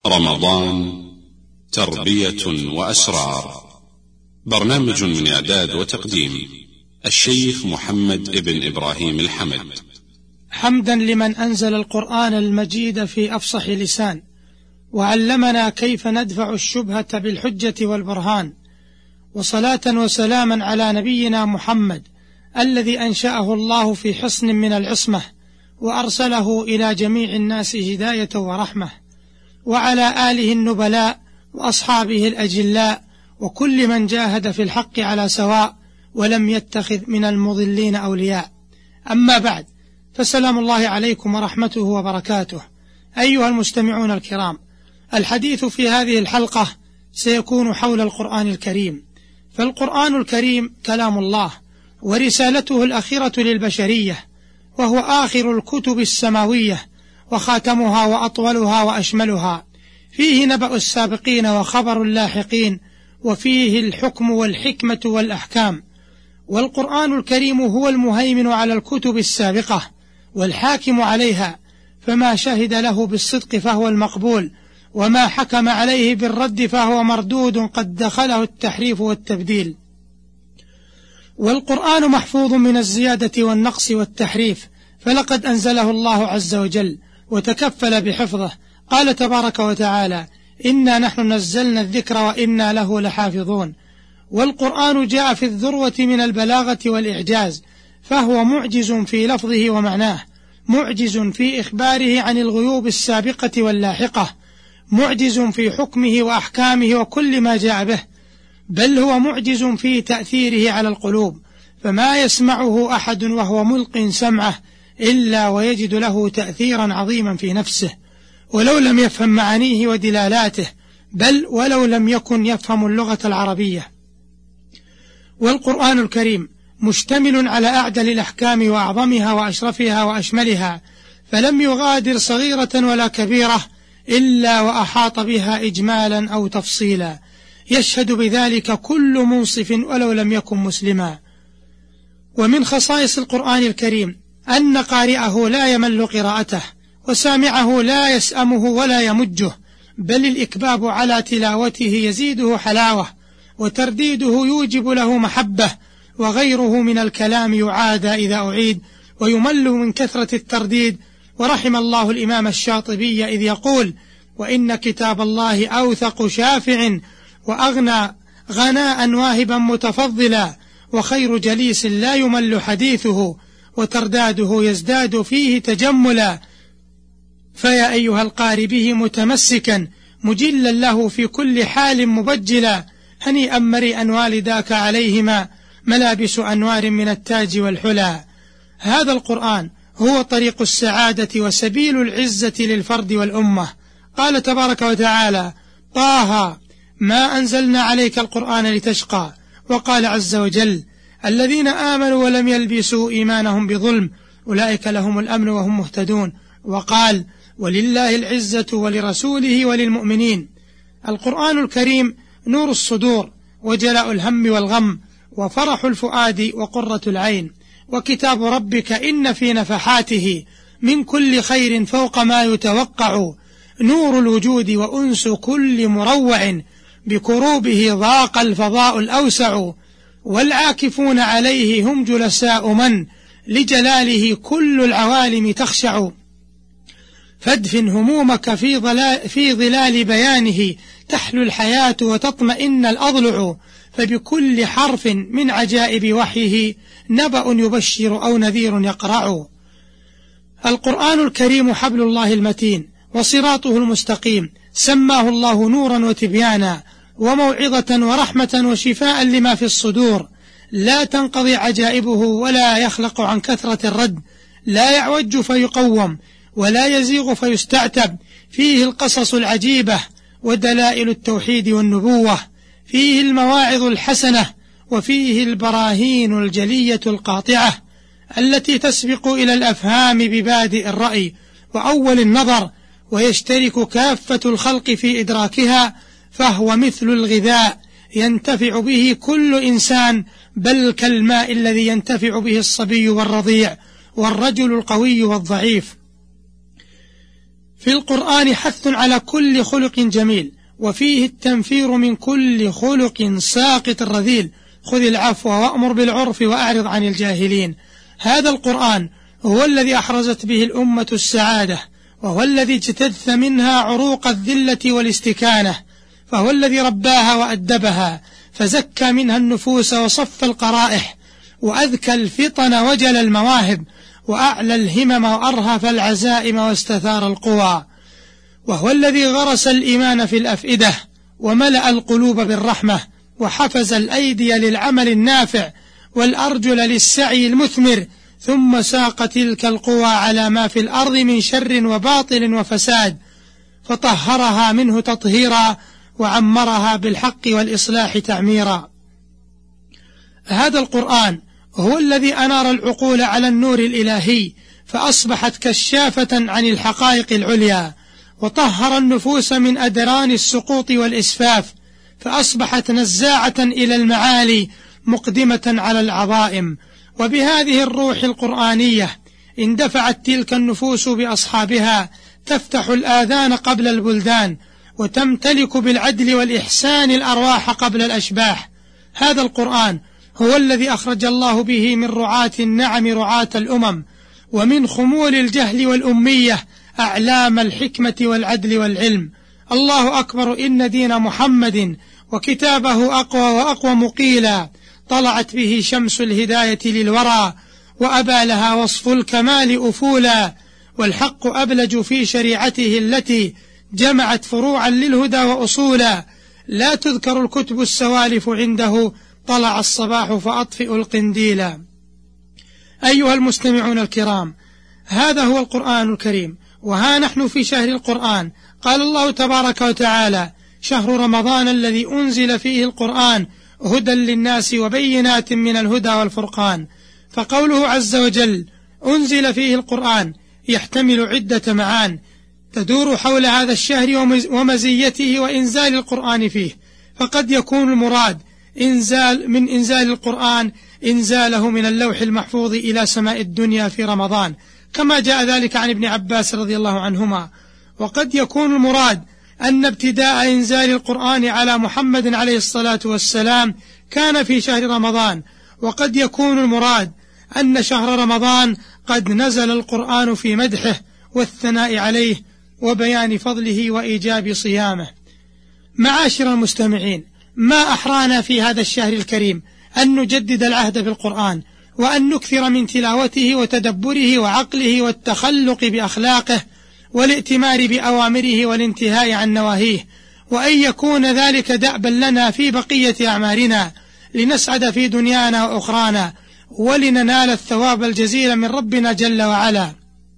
رمضان تربية وأسرار. برنامج من إعداد وتقديم الشيخ محمد ابن إبراهيم الحمد. حمدا لمن أنزل القرآن المجيد في أفصح لسان، وعلمنا كيف ندفع الشبهة بالحجة والبرهان، وصلاة وسلاما على نبينا محمد الذي أنشأه الله في حصن من العصمة وأرسله إلى جميع الناس هداية ورحمة، وعلى آله النبلاء وأصحابه الأجلاء وكل من جاهد في الحق على سواء ولم يتخذ من المضلين أولياء. أما بعد، فسلام الله عليكم ورحمته وبركاته. أيها المستمعون الكرام، الحديث في هذه الحلقة سيكون حول القرآن الكريم، فالقرآن الكريم كلام الله ورسالته الأخيرة للبشرية، وهو آخر الكتب السماوية وخاتمها وأطولها وأشملها، فيه نبأ السابقين وخبر اللاحقين، وفيه الحكم والحكمة والأحكام. والقرآن الكريم هو المهيمن على الكتب السابقة والحاكم عليها، فما شهد له بالصدق فهو المقبول، وما حكم عليه بالرد فهو مردود قد دخله التحريف والتبديل. والقرآن محفوظ من الزيادة والنقص والتحريف، فلقد أنزله الله عز وجل وتكفل بحفظه. قال تبارك وتعالى: إنا نحن نزلنا الذكر وإنا له لحافظون. والقرآن جاء في الذروة من البلاغة والإعجاز، فهو معجز في لفظه ومعناه، معجز في إخباره عن الغيوب السابقة واللاحقة، معجز في حكمه وأحكامه وكل ما جاء به، بل هو معجز في تأثيره على القلوب، فما يسمعه أحد وهو ملق سمعه إلا ويجد له تأثيرا عظيما في نفسه، ولو لم يفهم معانيه ودلالاته، بل ولو لم يكن يفهم اللغة العربية. والقرآن الكريم مشتمل على أعدل الأحكام وأعظمها وأشرفها وأشملها، فلم يغادر صغيرة ولا كبيرة إلا وأحاط بها إجمالا أو تفصيلا، يشهد بذلك كل منصف ولو لم يكن مسلما. ومن خصائص القرآن الكريم أن قارئه لا يمل قراءته، وسامعه لا يسأمه ولا يمجه، بل الإكباب على تلاوته يزيده حلاوة، وترديده يوجب له محبة، وغيره من الكلام يعادى إذا أعيد، ويمل من كثرة الترديد. ورحم الله الإمام الشاطبي إذ يقول: وإن كتاب الله أوثق شافع، وأغنى غناء واهبا متفضلا، وخير جليس لا يمل حديثه، وترداده يزداد فيه تجملا. فيا أيها القارئ به متمسكا مجلا له في كل حال مبجلا، هنيئا مريئا والداك عليهما ملابس أنوار من التاج والحلا. هذا القرآن هو طريق السعادة وسبيل العزة للفرد والأمة. قال تبارك وتعالى: طه ما أنزلنا عليك القرآن لتشقى. وقال عز وجل: الذين آمنوا ولم يلبسوا إيمانهم بظلم أولئك لهم الأمن وهم مهتدون. وقال: ولله العزة ولرسوله وللمؤمنين. القرآن الكريم نور الصدور وجلاء الهم والغم وفرح الفؤاد وقرة العين، وكتاب ربك إن في نفحاته من كل خير فوق ما يتوقع، نور الوجود وأنس كل مروع، بكروبه ضاق الفضاء الأوسع، والعاكفون عليه هم جلساء من لجلاله كل العوالم تخشع. فادفن همومك في ظلال بيانه تحلو الحياة وتطمئن الأضلع، فبكل حرف من عجائب وحيه نبأ يبشر أو نذير يقرع. القرآن الكريم حبل الله المتين وصراطه المستقيم، سماه الله نورا وتبيانا وموعظة ورحمة وشفاء لما في الصدور، لا تنقضي عجائبه ولا يخلق عن كثرة الرد، لا يعوج فيقوم ولا يزيغ فيستعتب، فيه القصص العجيبة ودلائل التوحيد والنبوة، فيه المواعظ الحسنة، وفيه البراهين الجلية القاطعة التي تسبق إلى الأفهام ببادئ الرأي وأول النظر، ويشترك كافة الخلق في إدراكها، فهو مثل الغذاء ينتفع به كل إنسان، بل كالماء الذي ينتفع به الصبي والرضيع والرجل القوي والضعيف. في القرآن حث على كل خلق جميل، وفيه التنفير من كل خلق ساقط رذيل. خذ العفو وأمر بالعرف وأعرض عن الجاهلين. هذا القرآن هو الذي أحرزت به الأمة السعادة، وهو الذي اجتث منها عروق الذلة والاستكانة، فهو الذي رباها وأدبها، فزكى منها النفوس وصف القرائح، وأذكى الفطن وجل المواهب، وأعلى الهمم وأرهف العزائم واستثار القوى. وهو الذي غرس الإيمان في الأفئدة، وملأ القلوب بالرحمة، وحفز الأيدي للعمل النافع، والأرجل للسعي المثمر، ثم ساق تلك القوى على ما في الأرض من شر وباطل وفساد، فطهرها منه تطهيرا، وعمرها بالحق والإصلاح تعميرا. هذا القرآن هو الذي أنار العقول على النور الإلهي، فأصبحت كشافة عن الحقائق العليا، وطهر النفوس من أدران السقوط والإسفاف، فأصبحت نزاعة إلى المعالي مقدمة على العظائم. وبهذه الروح القرآنية اندفعت تلك النفوس بأصحابها، تفتح الآذان قبل البلدان، وتمتلك بالعدل والإحسان الأرواح قبل الأشباح. هذا القرآن هو الذي أخرج الله به من رعاة النعم رعاة الأمم، ومن خمول الجهل والأمية أعلام الحكمة والعدل والعلم. الله أكبر، إن دين محمد وكتابه أقوى وأقوى مقيلا، طلعت به شمس الهداية للورى، وأبى لها وصف الكمال أفولا، والحق أبلج في شريعته التي جمعت فروعا للهدى وأصولا. لا تذكر الكتب السوالف عنده، طلع الصباح فأطفئ القنديلا. أيها المستمعون الكرام، هذا هو القرآن الكريم، وها نحن في شهر القرآن. قال الله تبارك وتعالى: شهر رمضان الذي أنزل فيه القرآن هدى للناس وبينات من الهدى والفرقان. فقوله عز وجل أنزل فيه القرآن يحتمل عدة معان تدور حول هذا الشهر ومزيته وإنزال القرآن فيه. فقد يكون المراد من إنزال القرآن إنزاله من اللوح المحفوظ إلى سماء الدنيا في رمضان، كما جاء ذلك عن ابن عباس رضي الله عنهما. وقد يكون المراد أن ابتداء إنزال القرآن على محمد عليه الصلاة والسلام كان في شهر رمضان. وقد يكون المراد أن شهر رمضان قد نزل القرآن في مدحه والثناء عليه وبيان فضله وإيجاب صيامه. معاشر المستمعين، ما أحرانا في هذا الشهر الكريم أن نجدد العهد بالقرآن، وأن نكثر من تلاوته وتدبره وعقله والتخلق بأخلاقه والائتمار بأوامره والانتهاء عن نواهيه، وأن يكون ذلك دأبا لنا في بقية أعمارنا، لنسعد في دنيانا وأخرانا، ولننال الثواب الجزيل من ربنا جل وعلا.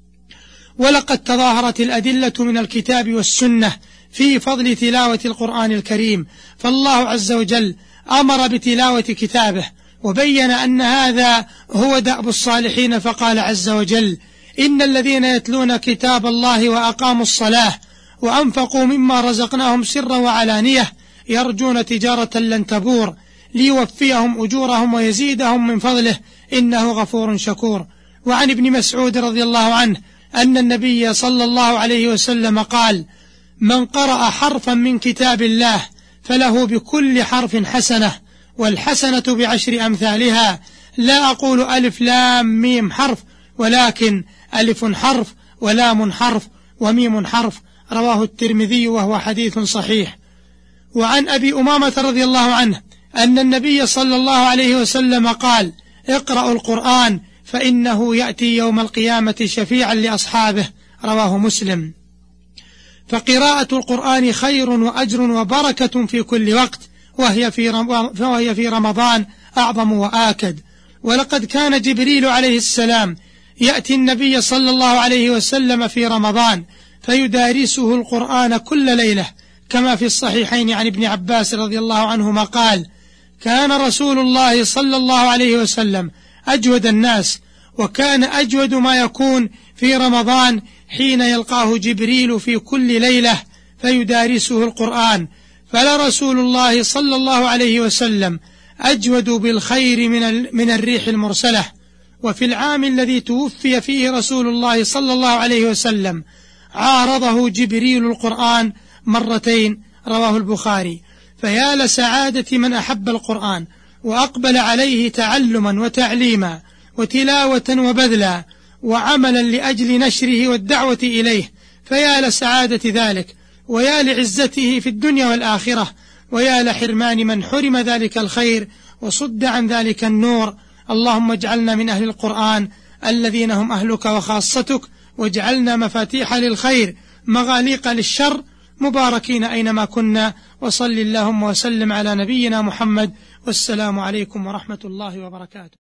ولقد تظاهرت الأدلة من الكتاب والسنة في فضل تلاوة القرآن الكريم، فالله عز وجل أمر بتلاوة كتابه، وبين أن هذا هو دأب الصالحين، فقال عز وجل: إن الذين يتلون كتاب الله وأقاموا الصلاة وأنفقوا مما رزقناهم سرا وعلانية يرجون تجارة لن تبور ليوفيهم أجورهم ويزيدهم من فضله إنه غفور شكور. وعن ابن مسعود رضي الله عنه أن النبي صلى الله عليه وسلم قال: من قرأ حرفا من كتاب الله فله بكل حرف حسنة، والحسنة بعشر أمثالها، لا أقول ألف لام ميم حرف، ولكن ألف حرف ولام حرف وميم حرف. رواه الترمذي وهو حديث صحيح. وعن أبي أمامة رضي الله عنه أن النبي صلى الله عليه وسلم قال: اقرأوا القرآن فإنه يأتي يوم القيامة شفيعا لأصحابه. رواه مسلم. فقراءة القرآن خير وأجر وبركة في كل وقت، وهي في رمضان أعظم وآكد. ولقد كان جبريل عليه السلام يأتي النبي صلى الله عليه وسلم في رمضان فيدارسه القرآن كل ليلة، كما في الصحيحين عن ابن عباس رضي الله عنهما قال: كان رسول الله صلى الله عليه وسلم أجود الناس، وكان أجود ما يكون في رمضان حين يلقاه جبريل في كل ليلة فيدارسه القرآن، فلرسول الله صلى الله عليه وسلم أجود بالخير من الريح المرسلة. وفي العام الذي توفي فيه رسول الله صلى الله عليه وسلم عارضه جبريل القرآن مرتين، رواه البخاري. فيا لسعادة من أحب القرآن وأقبل عليه تعلما وتعليما وتلاوة وبذلا وعملا لأجل نشره والدعوة إليه، فيا لسعادة ذلك، ويا لعزته في الدنيا والآخرة، ويا لحرمان من حرم ذلك الخير وصد عن ذلك النور. اللهم اجعلنا من أهل القرآن الذين هم أهلك وخاصتك، واجعلنا مفاتيح للخير مغاليق للشر، مباركين أينما كنا. وصل اللهم وسلم على نبينا محمد، والسلام عليكم ورحمة الله وبركاته.